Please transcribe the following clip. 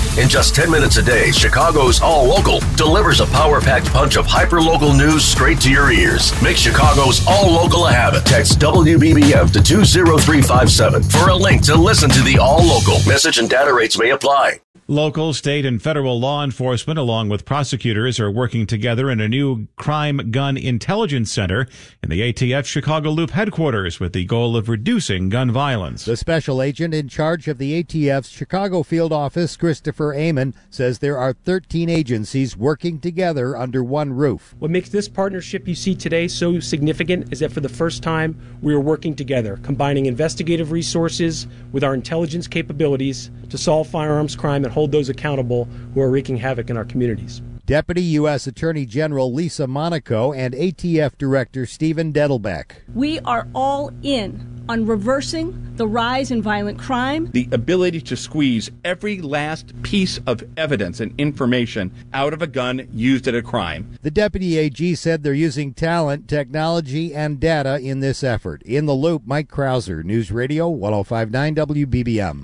In just 10 minutes a day, Chicago's All Local delivers a power-packed punch of hyper-local news straight to your ears. Make Chicago's All Local a habit. Text WBBM to 20357 for a link to listen to the All Local. Message and data rates may apply. Local, state, and federal law enforcement, along with prosecutors, are working together in a new crime gun intelligence center in the ATF Chicago Loop headquarters with the goal of reducing gun violence. The special agent in charge of the ATF's Chicago field office, Christopher Amon, says there are 13 agencies working together under one roof. What makes this partnership you see today so significant is that for the first time, we are working together, combining investigative resources with our intelligence capabilities to solve firearms crime and hold those accountable who are wreaking havoc in our communities. Deputy U.S. Attorney General Lisa Monaco and ATF Director Stephen Dettelbeck. We are all in on reversing the rise in violent crime. The ability to squeeze every last piece of evidence and information out of a gun used at a crime. The Deputy AG said they're using talent, technology, and data in this effort. In the Loop, Mike Krauser, News Radio 105.9 WBBM.